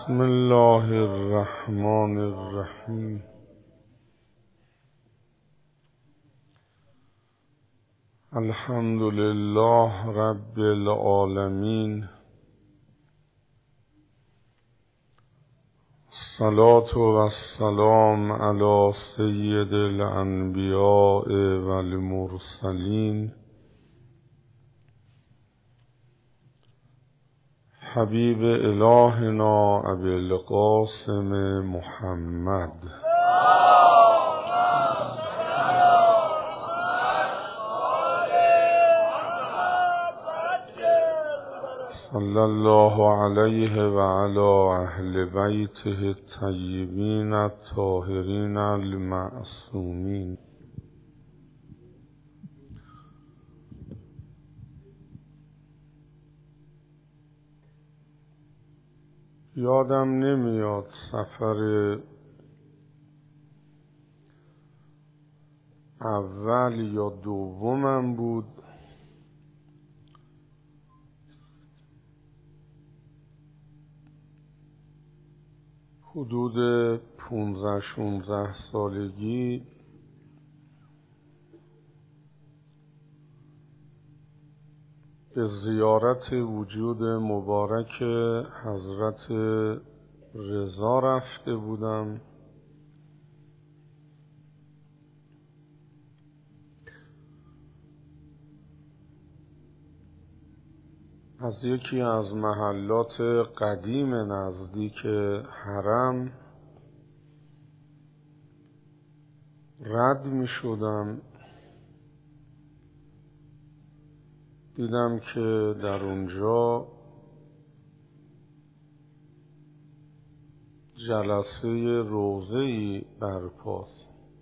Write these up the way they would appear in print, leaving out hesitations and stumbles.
بسم الله الرحمن الرحیم. الحمد لله رب العالمین. الصلاة والسلام علی سید الانبیاء والمرسلین حبیب الهنا ابی القاسم محمد صلی الله علیه و علی اهل بیته الطیبین الطاهرین المعصومین. یادم نمیاد سفر اول یا دومم بود حدود 15-16 سالگی به زیارت وجود مبارک حضرت رضا رفته بودم. از یکی از محلات قدیم نزدیک حرم رد می شدم، دیدم که در اونجا جلسه روضه‌ای برپاست.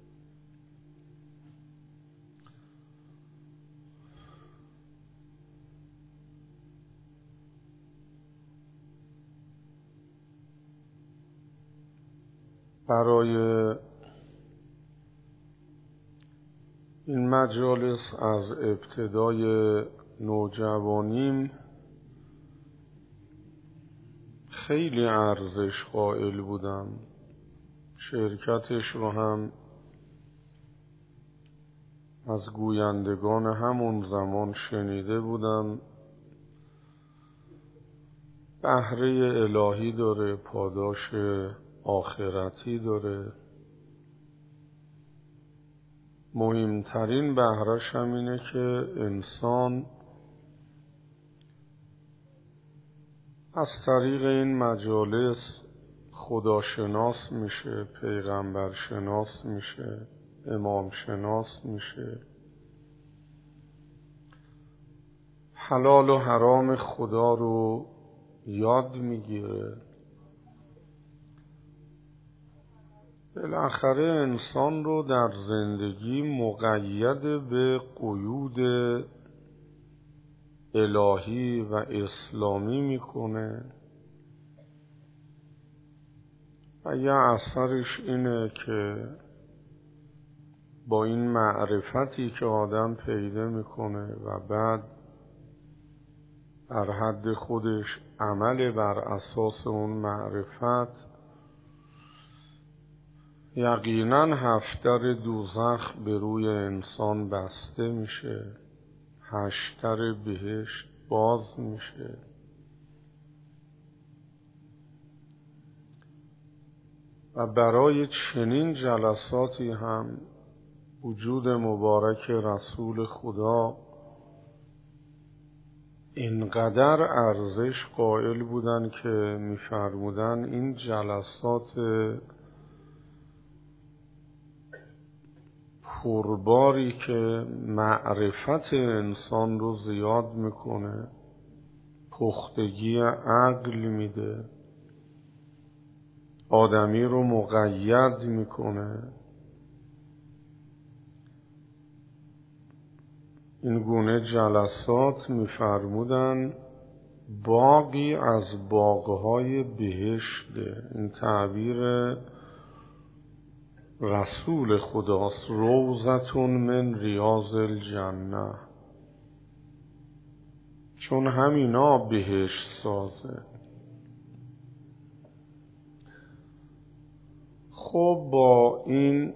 برای این مجالس از ابتدای نوجوانیم خیلی ارزش قائل بودم. شرکتش رو هم از گویندگان همون زمان شنیده بودم. بهره الهی داره، پاداش آخرتی داره. مهمترین بهره‌ش هم اینه که انسان از طریق این مجالس خداشناس میشه، پیغمبر شناس میشه، امام شناس میشه، حلال و حرام خدا رو یاد میگیره. بالاخره انسان رو در زندگی مقید به قیود الهی و اسلامی میکنه و یه اثرش اینه که با این معرفتی که آدم پیدا میکنه و بعد در حد خودش عمل بر اساس اون معرفت، یقینا هفت‌در دوزخ به روی انسان بسته میشه، 8 در بهشت باز میشه. و برای چنین جلساتی هم وجود مبارک رسول خدا اینقدر ارزش قائل بودن که می‌فرمودن این جلسات پرباری که معرفت انسان رو زیاد میکنه، پختگی عقل میده، آدمی رو مقید میکنه، این گونه جلسات میفرمودن باغی از باغهای بهشته. این تعبیر رسول خداست، روضتون من ریاض الجنه، چون همینا بهشت سازه. خب با این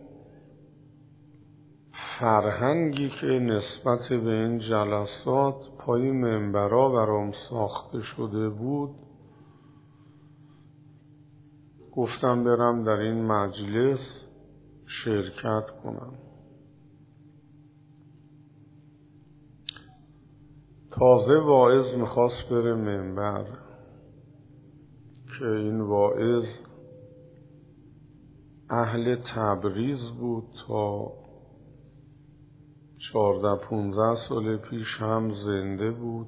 فرهنگی که نسبت به این جلسات پای منبرها برام ساخته شده بود، گفتم برم در این مجلس شرکت کنم. تازه واعظ میخواست بره منبر که این واعظ اهل تبریز بود، تا 14-15 سال پیش هم زنده بود.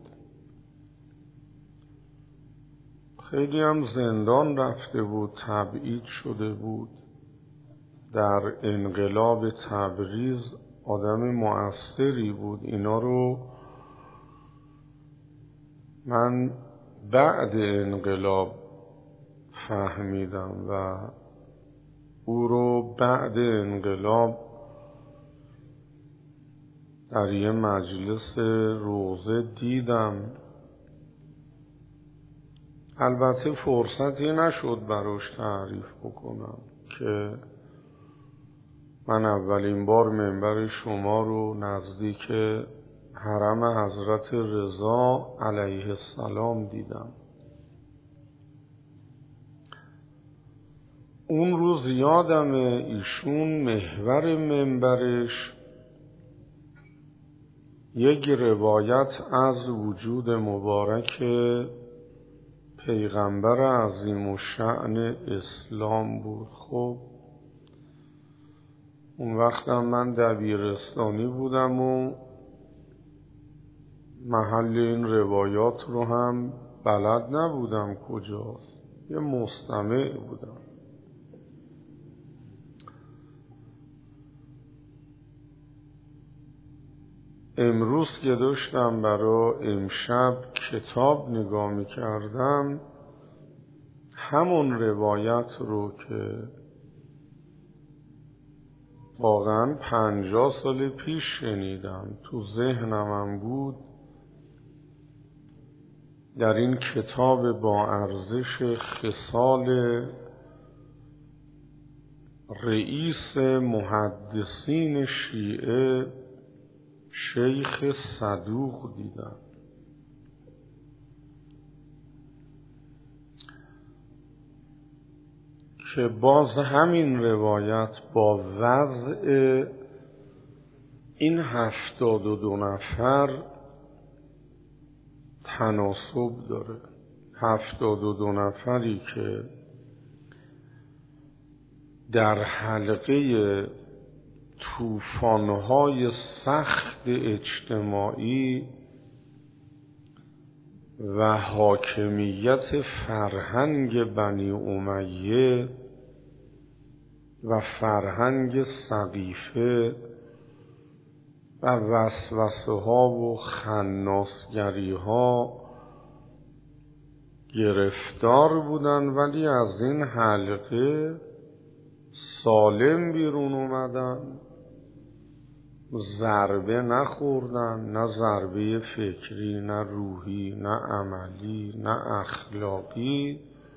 خیلی هم زندان رفته بود، تبعید شده بود. در انقلاب تبریز آدم مؤثری بود. اینا رو من بعد انقلاب فهمیدم و او رو بعد انقلاب در یه مجلس روضه دیدم. البته فرصتی نشد براش تعریف بکنم که من اولین بار منبر شما رو نزدیک حرم حضرت رضا علیه السلام دیدم. اون روز یادم ایشون محور منبرش یک روایت از وجود مبارک پیغمبر عظیم الشأن اسلام بود. خب اون وقتم من دبیرستانی بودم و محل این روایات رو هم بلد نبودم کجاست، یه مستمع بودم. امروز که داشتم برای امشب کتاب نگاه می‌کردم، همون روایت رو که واقعا 50 سال پیش شنیدم تو ذهنم بود، در این کتاب با ارزش خصال رئیس محدثین شیعه شیخ صدوق دیدم. که باز همین روایت با وضع این 72 نفر تناسب داره. 72 نفری که در حلقه طوفان‌های سخت اجتماعی و حاکمیت فرهنگ بنی امیه و فرهنگ سقیفه و وسوسه ها و خناسگری ها گرفتار بودن، ولی از این حلقه سالم بیرون اومدن، ضربه نخوردن، نه ضربه فکری، نه روحی، نه عملی، نه اخلاقی.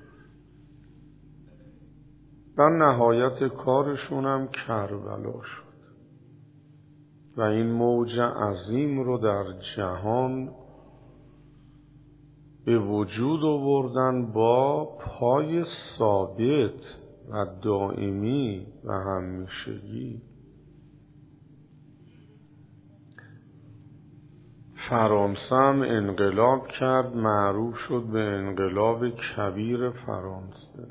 و نهایت کارشون هم کربلا شد و این موج عظیم رو در جهان به وجود آوردن با پای ثابت و دائمی و همیشگی. فرانسه هم انقلاب کرد، معروف شد به انقلاب کبیر فرانسه.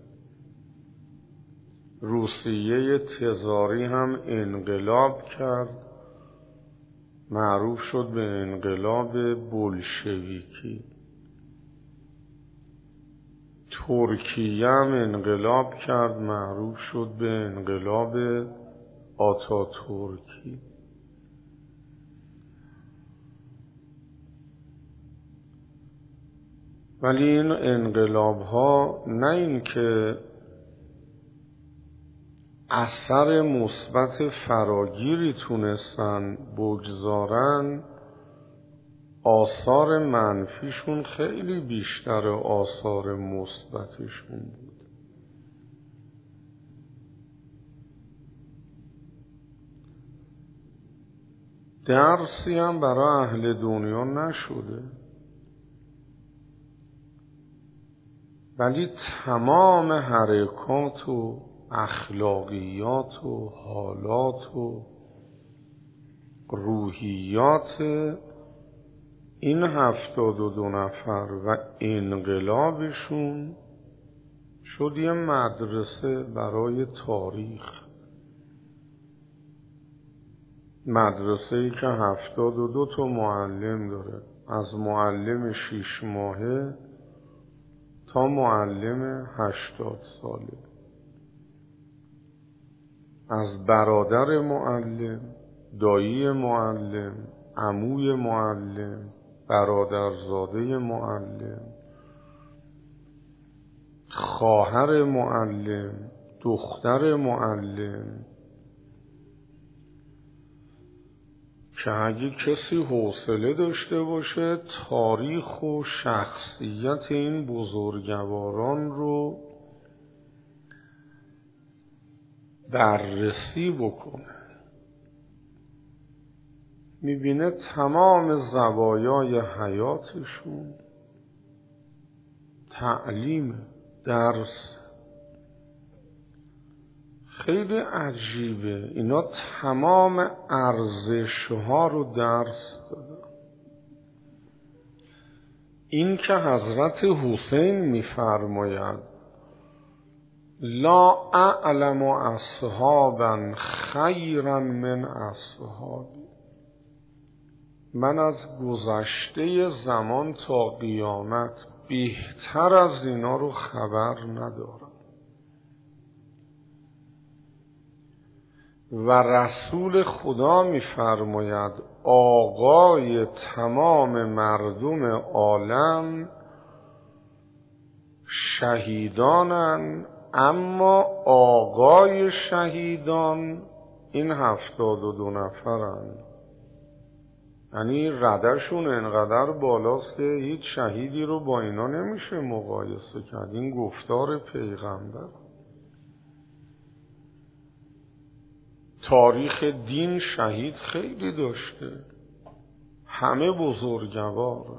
روسیه تزاری هم انقلاب کرد، معروف شد به انقلاب بولشویکی. ترکیه هم انقلاب کرد، معروف شد به انقلاب آتاتورکی. ولی این انقلاب ها نه این که اثر مثبت فراگیری تونستن بگذارن، آثار منفیشون خیلی بیشتر آثار مثبتشون بود. درسی هم برای اهل دنیا نشده، ولی تمام حرکات و اخلاقیات و حالات و روحیات این 72 نفر و انقلابشون شد یه مدرسه برای تاریخ. مدرسه‌ای که 72 تا معلم داره، از معلم 6 ماهه تا معلم 80 ساله، از برادر معلم، دایی معلم، عموی معلم، برادرزاده معلم، خواهر معلم، دختر معلم، که اگه کسی حوصله داشته باشه تاریخ و شخصیت این بزرگواران رو بررسی بکنه، میبینه تمام زوایای حیاتشون تعلیم، درس. خیلی عجیبه، اینا تمام ارزش‌ها رو درس دادن. این که حضرت حسین می‌فرماید لا اعلم اصحابا خیرا من اصحابی، من از گذشته زمان تا قیامت بهتر از اینا رو خبر ندارم. و رسول خدا می‌فرماید آقای تمام مردم عالم شهیدانن، اما آقای شهیدان این 72 نفرن. یعنی ردشون انقدر بالاست که هیچ شهیدی رو با اینا نمیشه مقایسه کرد. این گفتار پیغمبر. تاریخ دین شهید خیلی داشته، همه بزرگوار.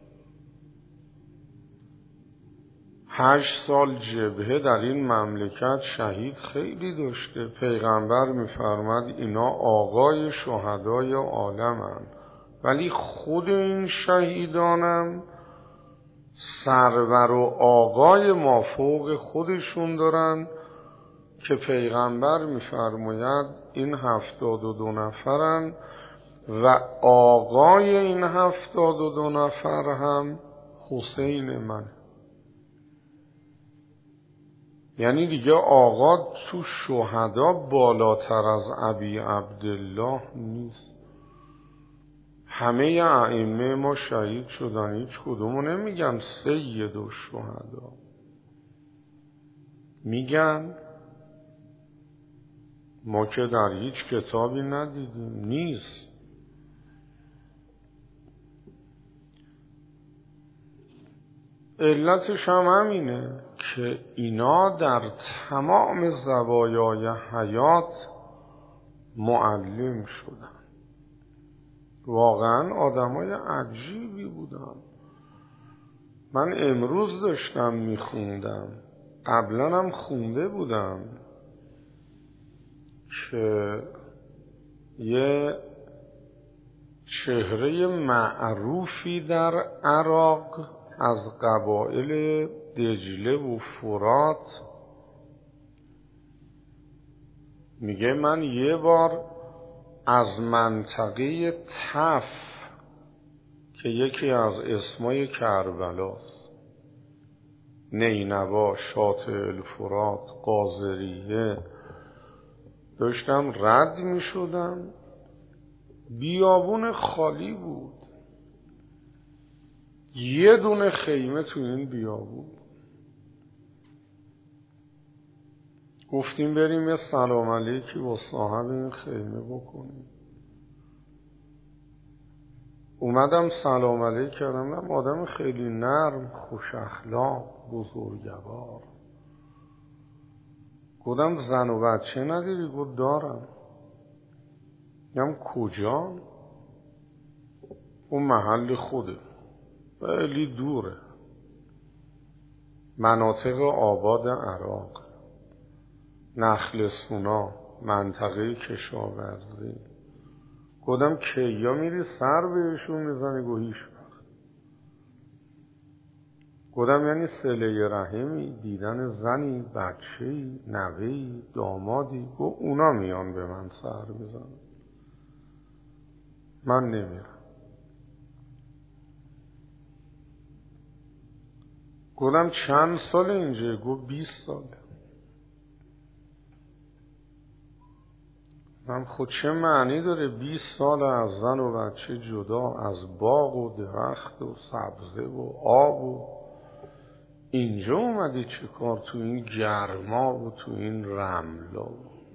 8 سال جبهه در این مملکت شهید خیلی داشته. پیغمبر می‌فرماد اینا آقای شهدای عالمن، ولی خود این شهیدانم سرور و آقای مافوق خودشون دارن که پیغمبر می‌فرماید این 72 نفرن و آقای این 72 نفر هم حسین من. یعنی دیگه آقا تو شهدا بالاتر از ابی عبدالله نیست. همه ائمه ما شهید شدن، هیچ کدومو نمیگن سید الشهدا، میگن ما که در هیچ کتابی ندیدیم. نیست. علتش هم همینه که اینا در تمام زوایای حیات معلم شدن. واقعا آدمای عجیبی بودن. من امروز داشتم میخوندم، قبلا هم خونده بودم که یه چهره معروفی در عراق از قبایل دجله و فرات میگه من یه بار از منطقه تف که یکی از اسمای کربلاست، نینوا، شاطئ الفرات، قاذریه، داشتم رد می شدم، بیابون خالی بود، یه دونه خیمه تو این بیابون. گفتیم بریم یه سلام علیکی با صاحب این خیمه بکنیم. اومدم سلام علیک کردم، آدم خیلی نرم، خوش اخلاق، بزرگوار. گفتم زن و بچه نداری؟ گفت دارم. گفتم کجا؟ اون محل خوده، خیلی دوره، مناطق آباد عراق، نخلسونا، منطقه کشاورزی. گفتم کیا میری سر بهشون میزنی؟ گو هیچ وقت. گفتم یعنی صله رحمی، دیدن زنی، بچه‌ای، نوه‌ای، دامادی، گو اونا میان به من سر میزنن، من نمیرم. گفتم چند سال اینجا؟ گو 20 ساله. من خود چه معنی داره 20 سال از زن و بچه جدا، از باغ و درخت و سبزه و آب و اینجا اومدی چه کار تو این گرما و تو این رملا؟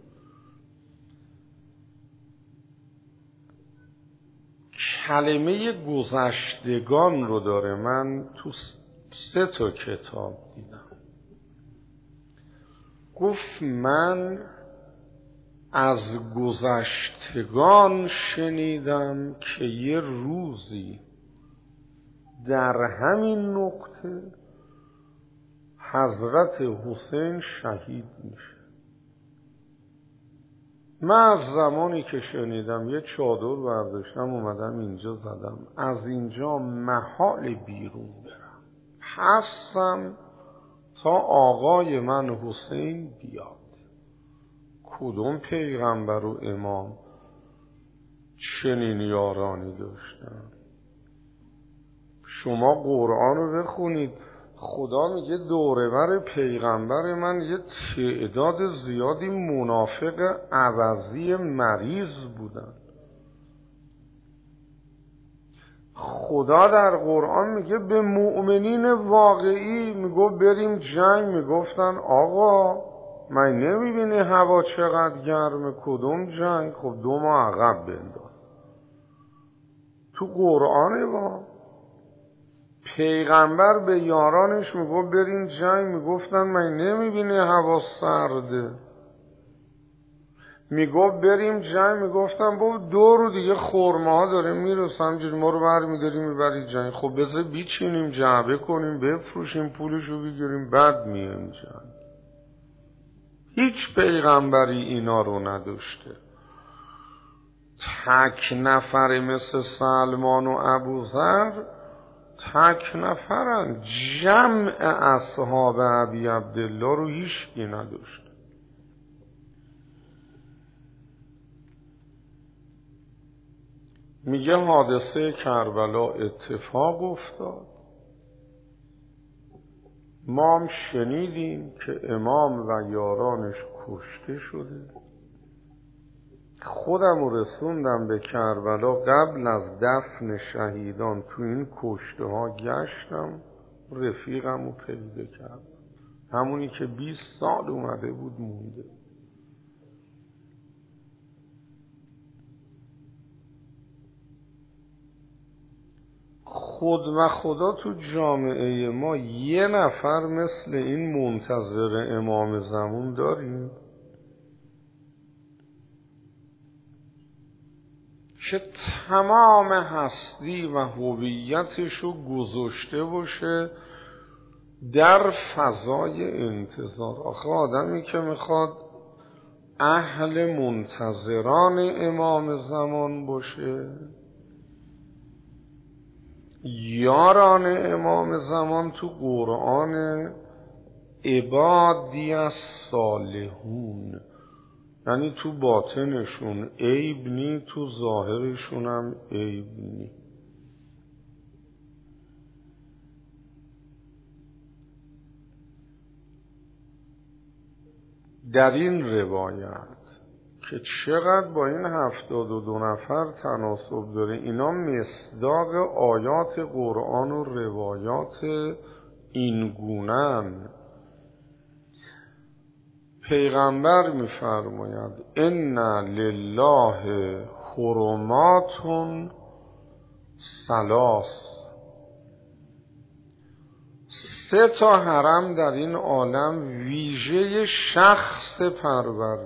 کلمه گذشتگان رو داره، من تو 3 تا کتاب دیدم. گفت من از گذشتگان شنیدم که یه روزی در همین نقطه حضرت حسین شهید میشه. من از زمانی که شنیدم یه چادر برداشتم اومدم اینجا زدم، از اینجا محال بیرون برم، هستم تا آقای من حسین بیاد. کدوم پیغمبر و امام چنین یارانی داشتن؟ شما قرآن رو بخونید، خدا میگه دوربر پیغمبر من یه تعداد زیادی منافق عوضی مریض بودن. خدا در قرآن میگه به مؤمنین واقعی میگه بریم جنگ، میگفتن آقا من نمیبینی هوا چقدر گرمه؟ کدوم جنگ؟ خب 2 ماه عقب بنداز. تو قرآنه با پیغمبر به یارانش میگفت بریم جنگ، میگفتن من نمیبینی هوا سرده؟ میگفت بریم جنگ، میگفتن بابا 2 رو دیگه خرماها داره میرسه، همجوری ما رو برمیداری میبری جنگ. خب بذار بیچینیم، جعبه کنیم، بفروشیم، پولشو بگیریم، بعد میایم جنگ. هیچ پیغمبری اینا رو نداشته. تک نفر مثل سلمان و ابوذر تک نفرن، جمع اصحاب ابی عبدالله رو هیچکی نداشته. میگه حادثه کربلا اتفاق افتاد، ما هم شنیدیم که امام و یارانش کشته شده. خودم رو رسوندم به کربلا، قبل از دفن شهیدان تو این کشته ها گشتم، رفیقم رو پیدا کردم، همونی که 20 سال اومده بود مونده. خود و خدا تو جامعه ما یه نفر مثل این منتظر امام زمان داریم که تمام هستی و هویتش رو گذاشته باشه در فضای انتظار. آخه آدمی که میخواد اهل منتظران امام زمان باشه، یاران امام زمان تو قرآن عبادی از صالحون، یعنی تو باطنشون عیب نی، تو ظاهرشون هم عیب نی. در این روایت که چقدر با این 72 نفر تناسب داره، اینا مصداق آیات قرآن و روایات این گونه‌اند. پیغمبر می‌فرماید ان لله حرمات ثلاث، 3 تا حرم در این عالم ویژه شخص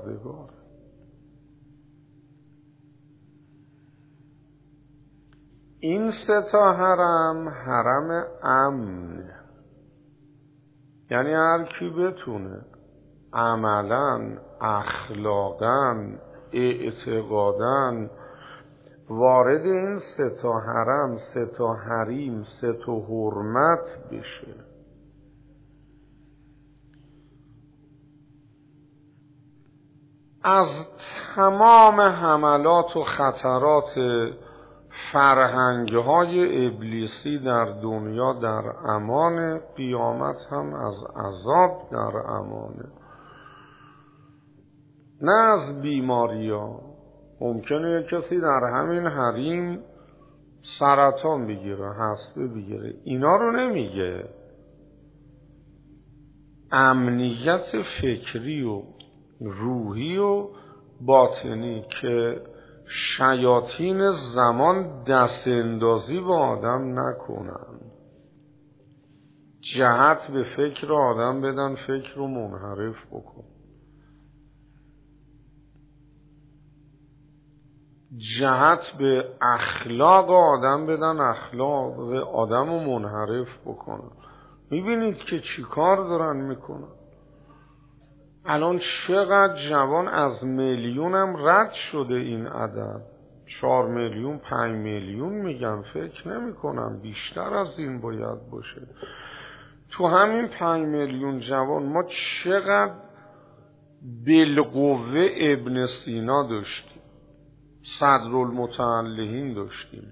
پروردگار. این 3 تا حرم، حرم امن، یعنی هر کی بتونه عملاً، اخلاقاً، اعتقاداً وارد این 3 تا حرم، 3 تا حریم، 3 تا حرمت بشه، از تمام حملات و خطرات فرهنگ‌های ابلیسی در دنیا در امان، قیامت هم از عذاب در امانه. نه از بیماری‌ها. ممکنه یک کسی در همین حریم سرطان بگیره، هسته بگیره، اینا رو نمیگه. امنیت فکری و روحی و باطنی که شیاطین زمان دست اندازی با آدم نکنن، جهت به فکر آدم بدن، فکر رو منحرف بکن، جهت به اخلاق آدم بدن، اخلاق آدم رو منحرف بکنن. میبینید که چی کار دارن میکنن. الان چقدر جوان از میلیون هم رد شده این عدد، 4 میلیون 5 میلیون میگم، فکر نمی کنم بیشتر از این باید باشه. تو همین 5 میلیون جوان ما چقدر بالقوه ابن سینا داشتیم، صدرالمتعلهین داشتیم،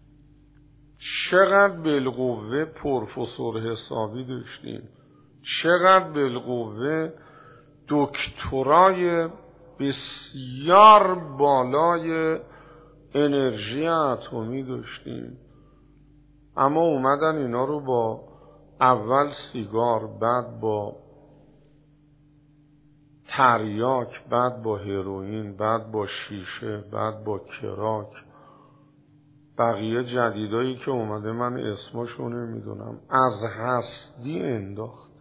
چقدر بالقوه پروفسور حسابی داشتیم، چقدر بالقوه دکترای بسیار بالای انرژی اتمی داشتیم. اما اومدن اینا رو با اول سیگار، بعد با تریاک، بعد با هروئین، بعد با شیشه، بعد با کراک، بقیه جدیدایی که اومده من اسمشو نمیدونم، از هستی انداخت،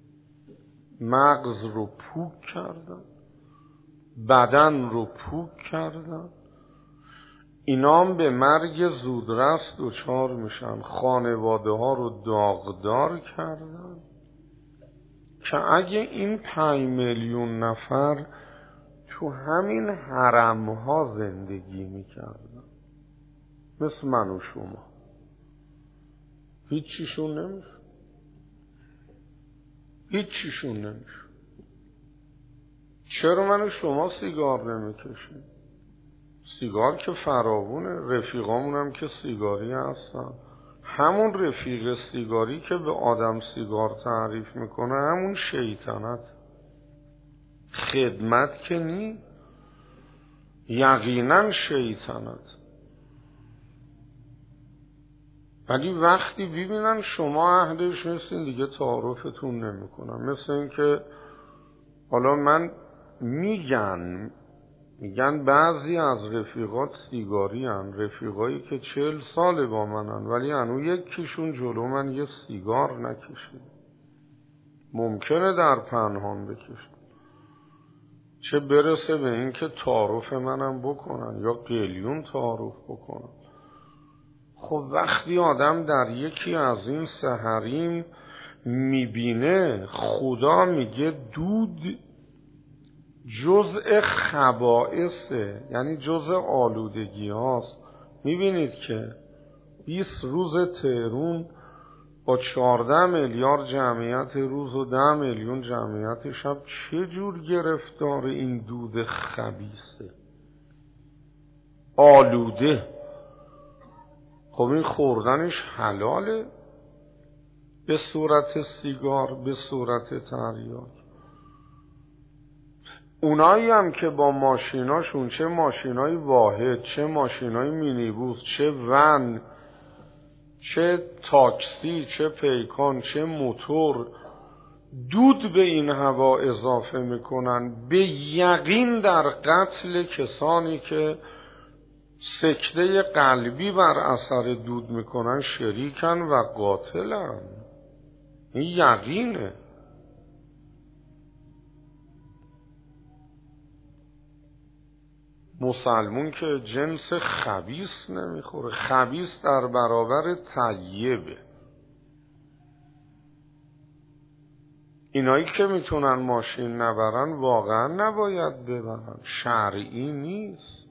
مغز رو پوک کردن، بدن رو پوک کردن. اینا هم به مرگ زودرس دچار میشن، خانواده ها رو داغدار کردن که اگه این 5 میلیون نفر تو همین حرم ها زندگی میکردن مثل من و شما، هیچیشون نمیشه، هیچیشون نمیشه. چرا من و شما سیگار نمیکشیم؟ سیگار که فراوونه، رفیقامون هم که سیگاری هستن. همون رفیق سیگاری که به آدم سیگار تعریف میکنه همون شیطنت، خدمت که نی، یقینا شیطنت. ولی وقتی ببینن شما اهلش نیستین دیگه تعارفتون نمیکنن. مثل این که حالا من میگن بعضی از رفیقات سیگاری هن، رفیقایی که 40 ساله با منن ولی هنو یکیشون جلو من یه سیگار نکشید. ممکنه در پنهان بکشن، چه برسه به این که تعارف منم بکنن یا قلیون تعارف بکنن. خب وقتی آدم در یکی از این 3 حریم میبینه خدا میگه دود جزء خبائثه، یعنی جزء آلودگی هاست. میبینید که 20 روز تهرون با 14 میلیارد جمعیت روز و 10 میلیون جمعیت شب چه جور گرفتار این دود خبیثه، آلوده. خب این خوردنش حلاله به صورت سیگار، به صورت تریاک. اونایی هم که با ماشیناشون، چه ماشینای واحد، چه ماشینای مینیبوس، چه ون، چه تاکسی، چه پیکان، چه موتور، دود به این هوا اضافه میکنن، به یقین در قتل کسانی که سکته قلبی بر اثر دود میکنن شریکن و قاتلن. این یقینه. مسلمون که جنس خبیث نمیخوره. خبیث در برابر طیبه. اینایی که میتونن ماشین نبرن واقعا نباید ببرن، شرعی نیست.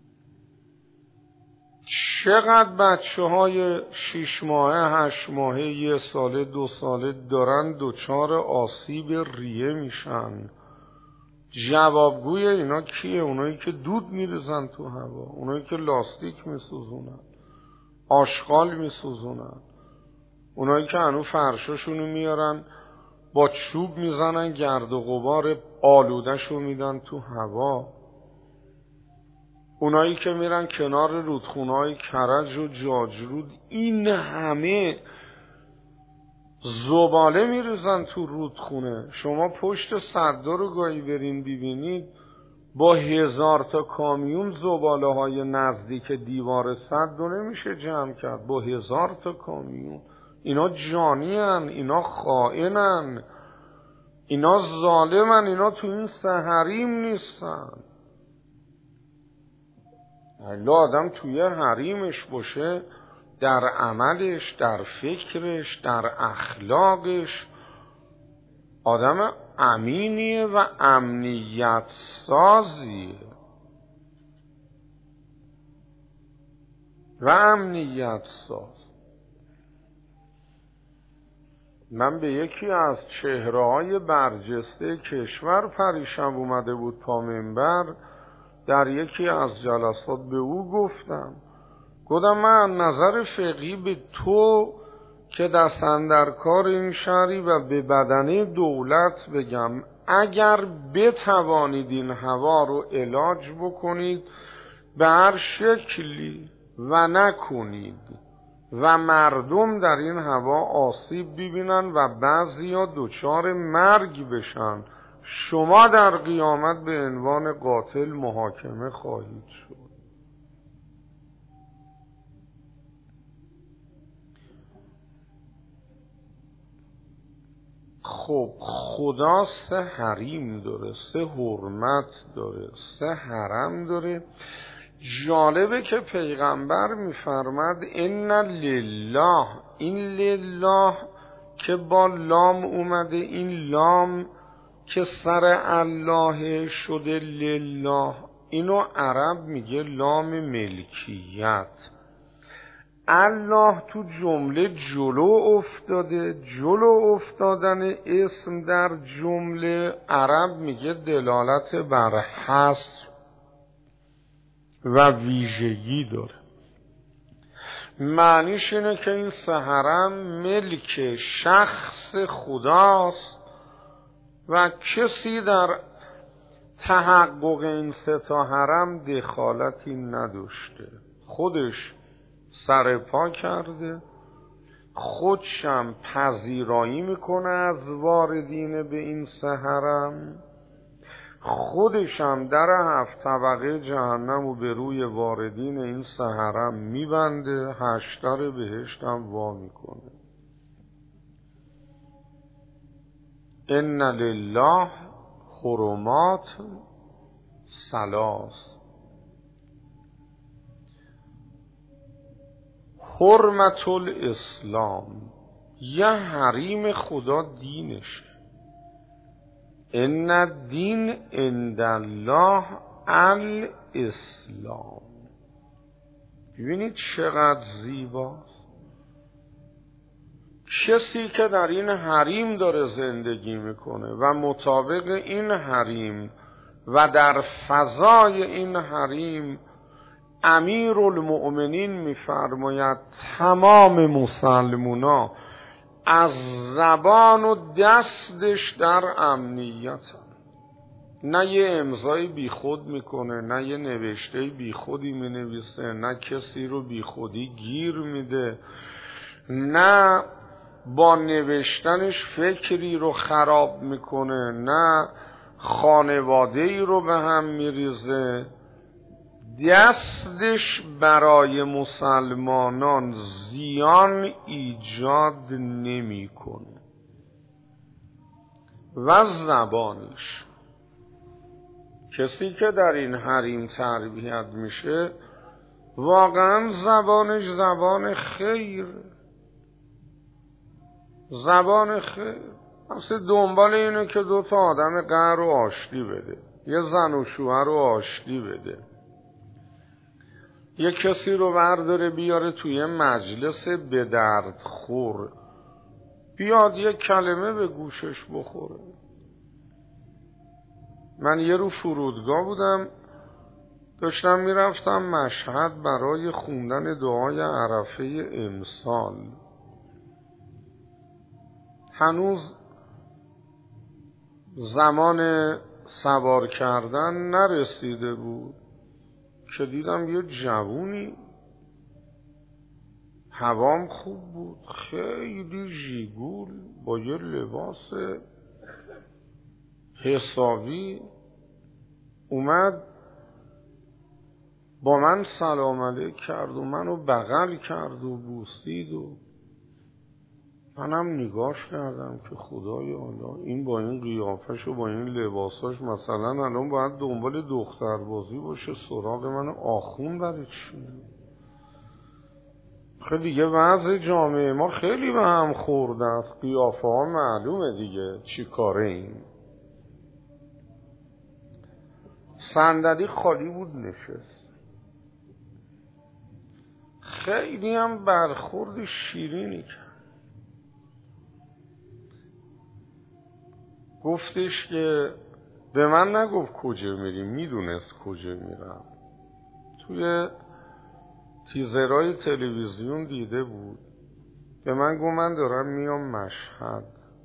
چقدر بچه های 6 ماهه 8 ماهه 1 ساله 2 ساله دارن دچار آسیب ریه میشن. جوابگوی اینا کیه؟ اونایی که دود میریزن تو هوا، اونایی که لاستیک میسوزونن، آشغال میسوزونن، اونایی که هنو فرشاشونو میارن با چوب میزنن گرد و غبار آلودهشو میدن تو هوا، اونایی که میرن کنار رودخونه‌های کرج و جاجرود، این همه زباله میریزن تو رودخونه. شما پشت سدا رو گاهی برین ببینید با 1000 تا کامیون زباله های نزدیک دیوار سد رو نمیشه جمع کرد، با 1000 تا کامیون. اینا جانیان، اینا خائنن، اینا ظالمن، اینا تو این حریم نیستن. اگه آدم توی حریمش باشه، در عملش، در فکرش، در اخلاقش آدم امینیه و امنیت سازیه و امنیت ساز. من به یکی از چهره‌های برجسته کشور پریشب اومده بود پا منبر، در یکی از جلسات به او گفتم من نظر فقهی به تو که دست اندر کار این شهری و به بدنه دولت بگم، اگر بتوانید این هوا رو علاج بکنید به هر شکلی و نکنید و مردم در این هوا آسیب ببینن و بعضیا دچار مرگ بشن، شما در قیامت به عنوان قاتل محاکمه خواهید شد. خب خدا 3 حریم داره، 3 حرمت داره، 3 حرم داره. جالبه که پیغمبر میفرماد ان لله، این لله که با لام اومده، این لام که سر الله شده لله، اینو عرب میگه لام ملکیت. الله تو جمله جلو افتاده، جلو افتادن اسم در جمله عرب میگه دلالت بر حصر و ویژگی داره. معنیش اینه که این 3 حرم ملک شخص خداست و کسی در تحقق این 3 تا حرم دخالتی نداشته. خودش سر پا کرده، خودشم پذیرایی میکنه از واردین به این 3 حرم، خودشم در 7 طبقه جهنم و به روی واردین این 3 حرم میبنده، 8 در بهشتم وا میکنه. ان لله حرمات 3. حرمت الاسلام، یه حریم خدا دینشه. ان الدین عند الله الاسلام. ببینید چقدر زیباست. کسی که در این حریم داره زندگی میکنه و مطابق این حریم و در فضای این حریم، امیرالمؤمنین میفرماید تمام مسلمونا از زبان و دستش در امنیت، نه یه امضای بی خود میکنه، نه یه نوشته بی خودی مینویسه، نه کسی رو بی خودی گیر میده، نه با نوشتنش فکری رو خراب میکنه، نه خانواده‌ای رو به هم میریزه. دستش برای مسلمانان زیان ایجاد نمیکنه و زبانش کسی که در این حریم تربیت میشه واقعا زبانش زبان خیر، زبان خیر. مثل دنبال اینه که 2 آدم قهر رو آشتی بده، یه زن و شوهر رو آشتی بده، یه کسی رو برداره بیاره توی مجلس به درد خور، بیاد یه کلمه به گوشش بخوره. من یه رو فرودگاه بودم، داشتم میرفتم مشهد برای خوندن دعای عرفه امسال. هنوز زمان سوار کردن نرسیده بود که دیدم یه جوونی، هوام خوب بود، خیلی ژیگول، با یه لباس حسابی اومد با من سلام علیک کرد و منو بغل کرد و بوسید و منم نگاش کردم که خدای الله این با این قیافش و با این لباساش مثلا الان باید دنبال دختربازی باشه، سراغ من آخون برای چی؟ خیلی دیگه وضع جامعه ما خیلی به هم خورده است، قیافه ها معلومه دیگه چی کاره این. صندلی خالی بود نشست، خیلی هم برخورد شیرینی کرد. گفتش که به من نگفت کجا میریم، میدونست کجا میرم، توی تیزرهای تلویزیون دیده بود. به من گفت من دارم میام مشهد.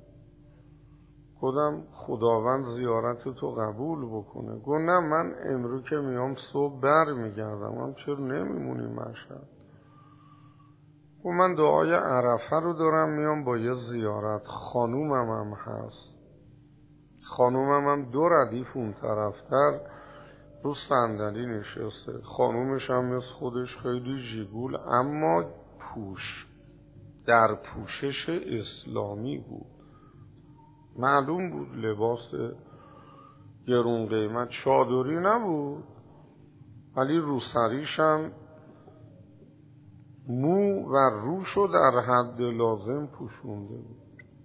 گفتم خداوند زیارت تو قبول بکنه. گفت نه من امروز که میام صبح بر میگردم. من چرا نمیمونی مشهد؟ گفت من دعای عرفه رو دارم میام با یه زیارت، خانومم هم هست، خانومم هم 2 ردیف اون طرفتر رو صندلی نشسته، خانومش هم مثل خودش خیلی ژیگول اما در پوشش اسلامی بود، معلوم بود لباس گرون قیمت، چادری نبود ولی روسریش هم مو و روشو در حد لازم پوشونده بود.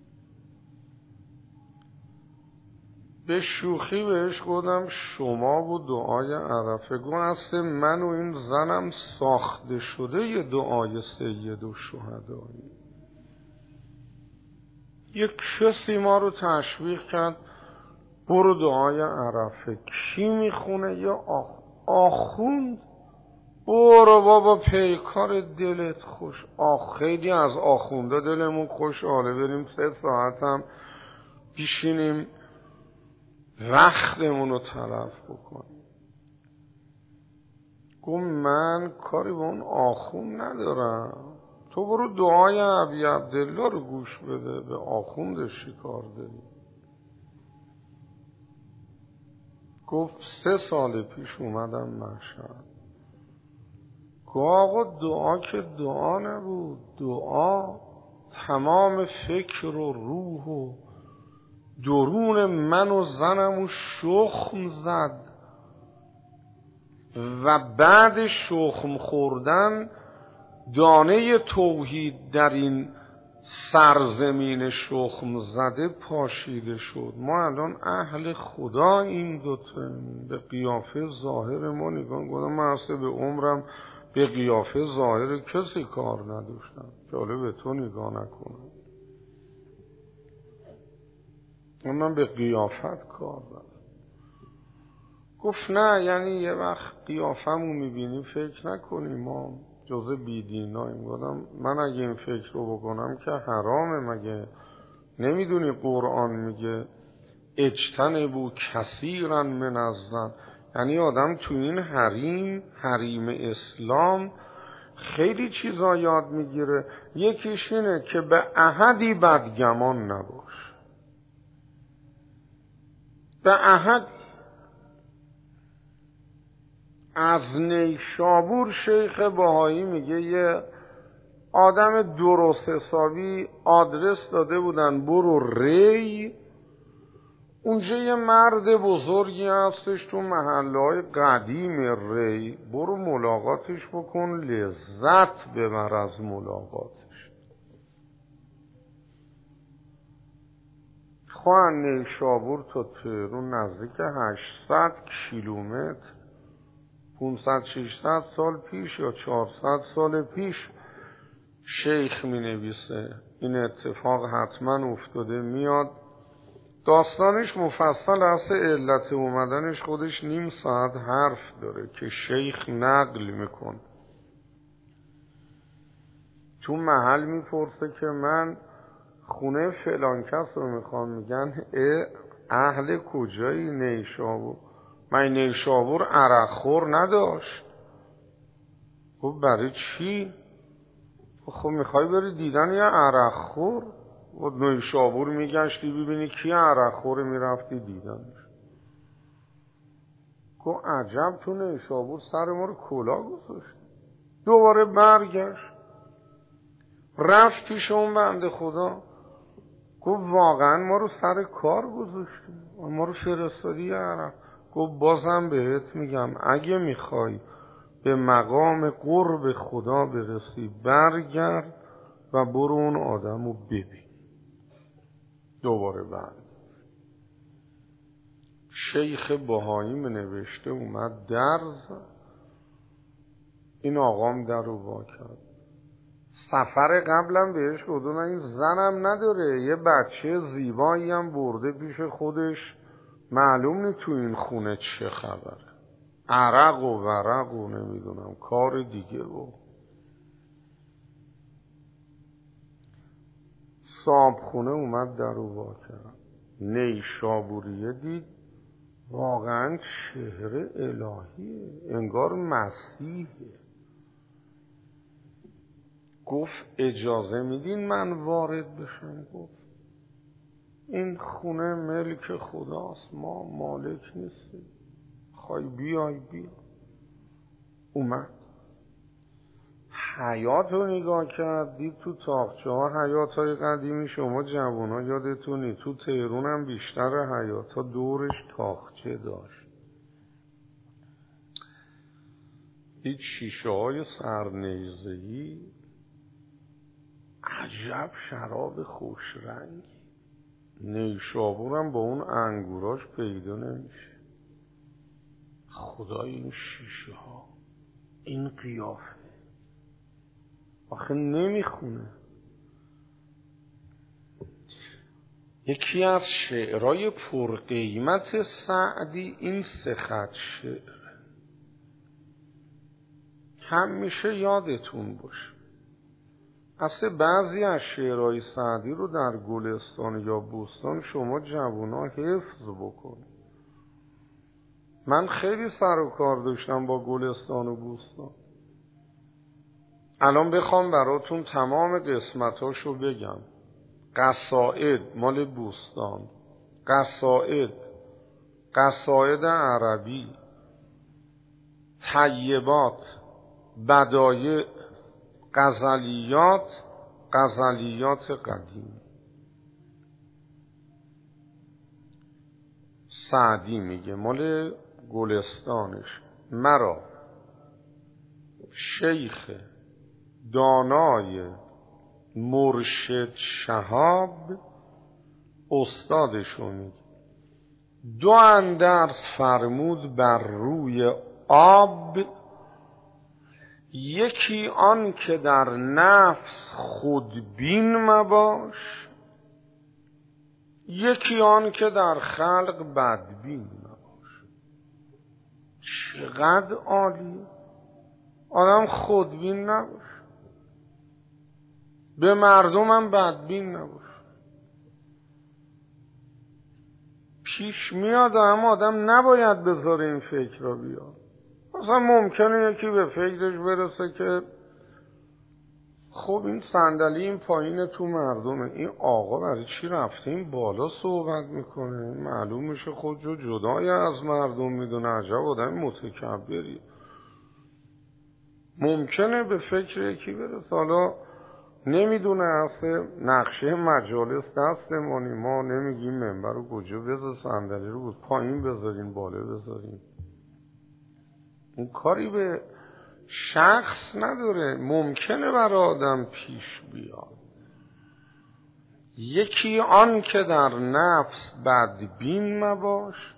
به شوخی بهش گفتم شما و دعای عرفه. گفت اصل من و این زنم ساخته شده یه دعای سید و شهدایی. یک کسی ما رو تشویق کرد برو دعای عرفه. کی میخونه؟ یا آخوند. برو بابا پیکار دلت خوش. خیلی از آخونده دلمون خوش، حالا بریم 3 ساعت هم بشینیم وقتمون رو تلف بکنیم. گفت من کاری با اون آخوند ندارم، تو برو دعای ابی عبدالله رو گوش بده، به آخوندش چی کار داری؟ گفت 3 سال پیش اومدم مشهد. گفت آقا دعا که دعا نبود، دعا تمام فکر و روح و درون من و زنم و شخم زد و بعد شخم خوردن دانه توحید در این سرزمین شخم زده پاشیده شد. ما الان اهل خدا این دوتا به قیافه ظاهر ما نگاه کنم. من اصلا به عمرم به قیافه ظاهر کسی کار نداشتم که حالا به تو نگاه نکنم، من به قیافت کار دارم. گفت نه یعنی یه وقت قیافمو میبینی فکر نکنی ما جزء بیدیناییم. گفتم من اگه این فکر رو بکنم که حرامه، مگه نمیدونی قرآن میگه اجتنبوا کثیرا من الظن، یعنی آدم تو این حریم اسلام خیلی چیزا یاد میگیره. یکیش اینه که به احدی بدگمان نباش، به احد. از نیشابور شیخ بهایی میگه یه آدم درست حسابی آدرس داده بودن برو ری، اونجا یه مرد بزرگی هستش تو محله‌های قدیم ری، برو ملاقاتش بکن، لذت ببر از ملاقاتش. خواه نیشابور تا تهران نزدیک 800 کیلومتر 500-600 سال پیش یا 400 سال پیش شیخ می نویسه این اتفاق حتما افتاده. میاد داستانش مفصل است، علت اومدنش خودش نیم ساعت حرف داره که شیخ نقل میکن. تو محل میپرسه که من خونه فلان کس رو میخوام، میگن اهل کجایی؟ نیشابور. من نیشابور عرقخور نداشت. خب برای چی؟ خب میخوای بری دیدن یه عرقخور؟ و نیشابور میگشتی ببینی کی عرقخور، میرفتی دیدنش. که عجب تو نیشابور سر ما رو کلا گذاشت. دوباره برگشت رفت پیش اون بنده خدا، گفت واقعا ما رو سر کار گذاشتی، ما رو فرستادی عرق. گفت بازم بهت میگم اگه میخوای به مقام قرب خدا برسی برگرد و برو اون آدم رو ببین. دوباره بعد شیخ بهایی نوشته اومد در زد، این آقام در رو وا کرد. سفر قبلم بهش گفتن این زنم نداره، یه بچه زیبایی هم برده پیش خودش، معلوم نی تو این خونه چه خبره، عرق و ورق و نمیدونم کار دیگه. و صاحب خونه اومد در رو وا کرد، نیشابوریه دید واقعا چهره الهیه، انگار مسیحه. گفت اجازه میدین من وارد بشم؟ گفت این خونه ملک خداست، ما مالک نیستیم، خواهی بیای بیا. اومد حیات رو نگاه کرد، دید تو تاقچه ها حیات های قدیمی شما جوان ها یادتونی تو تهران هم بیشتر حیات ها دورش تاقچه داشت. دید شیشه های سرنیزه‌ای، عجب شراب خوش رنگی، نیشابورم با اون انگوراش پیدا نمیشه. خدای این شیشه ها، این قیافه آخه نمیخونه. یکی از شعرهای پرقیمت سعدی این 3 خط شعر همیشه یادتون باشه. اصلا بعضی از شعرهای سعدی رو در گلستان یا بوستان شما جوونا حفظ بکنید. من خیلی سر و کار داشتم با گلستان و بوستان. الان بخوام براتون تمام قسمتاشو بگم. قصائد مال بوستان، قصائد عربی، طیبات، بدایع، غزلیات قدیم. سعدی میگه مال گلستانش، مرا شیخ دانای مرشد شهاب استادشو میگه 2 اندرس فرمود بر روی آب، یکی آن که در نفس خودبین مباش، یکی آن که در خلق بدبین مباش. چقدر عالی، آدم خودبین نباش، به مردمم بدبین نباش. پیش میاد اما آدم نباید بذاره این فکر را بیاد. مثلا ممکنه یکی به فکرش برسه که خب این صندلی این پایین تو مردمه، این آقا برای چی رفته این بالا صحبت میکنه، معلوم میشه خودشو جدای از مردم میدونه، عجب آدم متکبری. ممکنه به فکر یکی برسه. حالا نمیدونه اصلا نقشه مجالس دستمانی، ما نمیگیم منبر رو کجا بذار، صندلی رو پایین بذارین بالا بذارین. اون کاری به شخص نداره، ممکنه برای آدم پیش بیاد. یکی آن که در نفس بدبین مباش،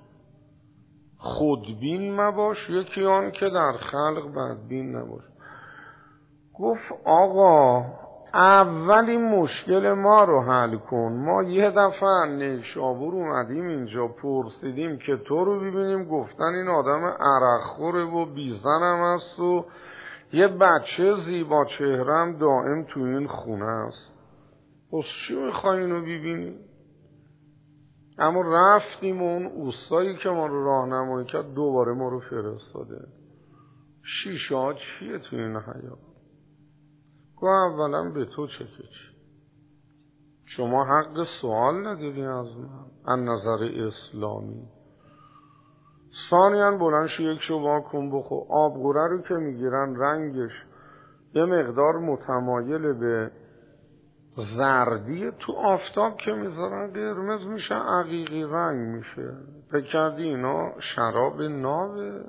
خودبین مباش، یکی آن که در خلق بدبین نباش. گفت آقا اول این مشکل ما رو حل کن. ما یه دفعه نیشابور اومدیم اینجا پرسیدیم که تو رو ببینیم، گفتن این آدم عرقخوره و بیزنم است و یه بچه زیبا چهرم دائم تو این خونه است. بس چی میخوای اینو ببینی؟ اما رفتیم و اون اوستایی که ما رو راهنمایی کرد دوباره ما رو فرستاده. شیشه ها چیه تو این حیات؟ گو اولا به تو چه کچی؟ شما حق سوال نداری از من از نظر اسلامی. ثانیاً بلند شو یک شو واکن بخو. آبگوره رو که میگیرن رنگش یه مقدار متمایل به زردی، تو آفتاب که میذارن قرمز میشه، عقیقی رنگ میشه. فکر کردی اینا شراب نابه؟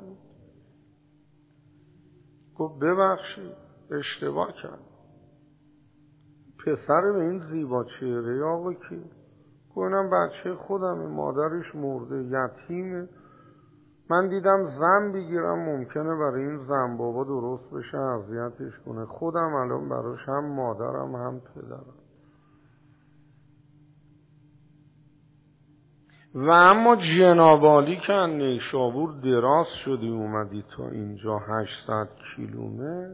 گفت ببخشید اشتباه کرد. پسر به این زیبا چهره آقا کی؟ گفتم بچه خودمه، مادرش مرده، یتیمه. من دیدم زن بگیرم ممکنه برای این زن بابا درست بشه اذیتش کنه. خودم الان براش هم مادرم هم پدرم. و اما جنابالی که از نیشابور دراز شدی اومدی تا اینجا 800 کیلومتر،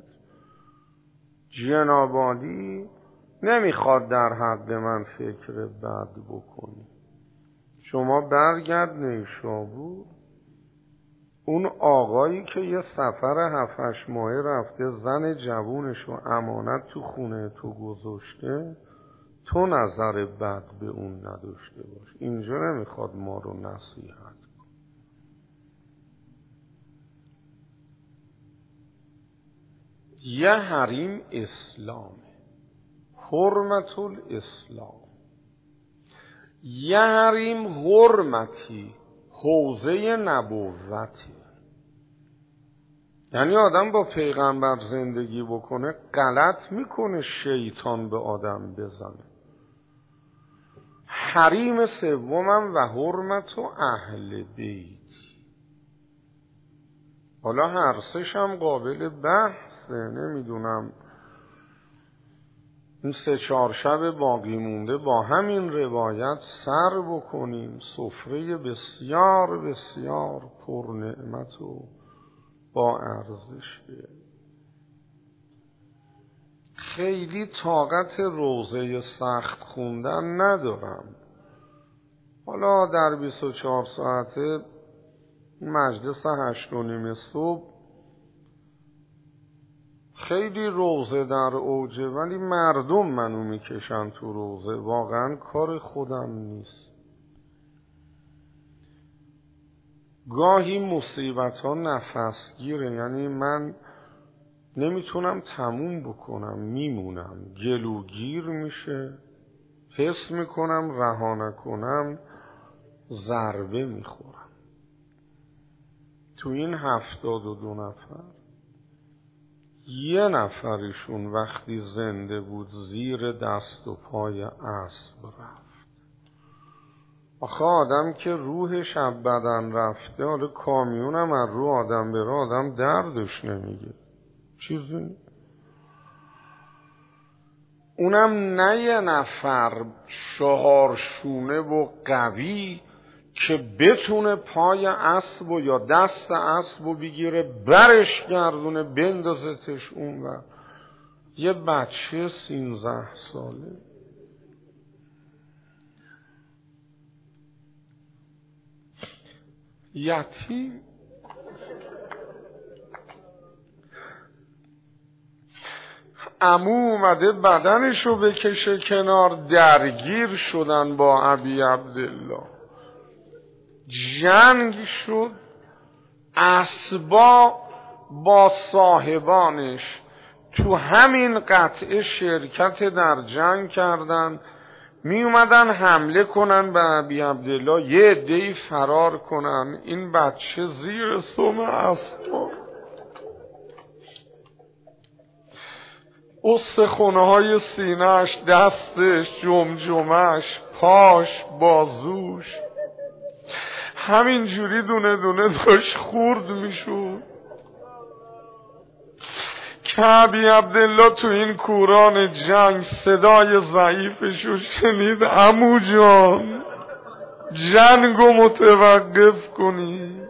جنابالی نمیخواد در حد من فکر بد بکنی. شما برگرد نیشابور، اون آقایی که یه سفر 7-8 ماهه رفته زن جوونشو امانت تو خونه تو گذاشته، تو نظر بد به اون نداشته باش. اینجا نمیخواد ما رو نصیحت کن. یه حریم اسلامه، حرمت الاسلام. یه حریم حرمتی، حوزه نبوتی. یعنی آدم با پیغمبر زندگی بکنه غلط میکنه شیطان به آدم بزنه. حریم سومم و حرمت و اهل بیت. حالا هر سش هم قابل بحثه، نمیدونم این 3-4 شب باقی مونده با همین روایت سر بکنیم. سفره بسیار بسیار پر نعمت و با ارزشه. خیلی طاقت روزه سخت خوندن ندارم. حالا در 24 ساعته مجلس 8:30 صبح خیلی روزه در اوجه، ولی مردم منو میکشن تو روزه. واقعا کار خودم نیست. گاهی مصیبت ها نفسگیره، یعنی من نمیتونم تموم بکنم، میمونم، گلوگیر میشه، حس میکنم رها نکنم ضربه میخورم. تو این 72 نفر یه نفرشون وقتی زنده بود زیر دست و پای اسب رفت. آخه آدم که روحش از بدن رفته، حالا کامیونم از رو آدم بره آدم دردش نمیگه چیزی. اونم نه یه نفر 4 شونه و قوی که بتونه پای اسب و یا دست اسب و بگیره برش گردونه بندازتش اون و یه بچه 13 ساله. یتیم. عمو اومده بدنشو بکشه کنار، درگیر شدن با ابی عبدالله، جنگ شد، اسبا با صاحبانش تو همین قطعه شرکت در جنگ کردن، می اومدن حمله کنن به ابی عبدالله، یه عده‌ای فرار کنن، این بچه زیر سم اسب‌ها استخونه های سینه‌اش، دستش، جمجمش، پاش، بازوش همینجوری دونه دونه داشت خورد میشد که ابی عبدالله تو این کوران جنگ صدای ضعیفشو شنید: عمو جان جنگو متوقف کنید.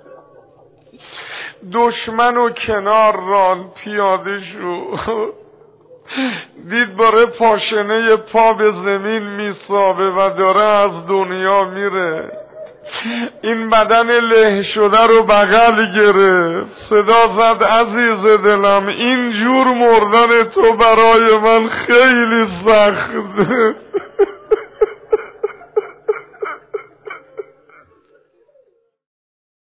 دشمنو کنار ران، پیاده شو، دید باره پاشنه پا به زمین میسابه و داره از دنیا میره. این بدن له شده رو بغل گرفت، صدا زد: عزیز دلم این جور مردن تو برای من خیلی سخته.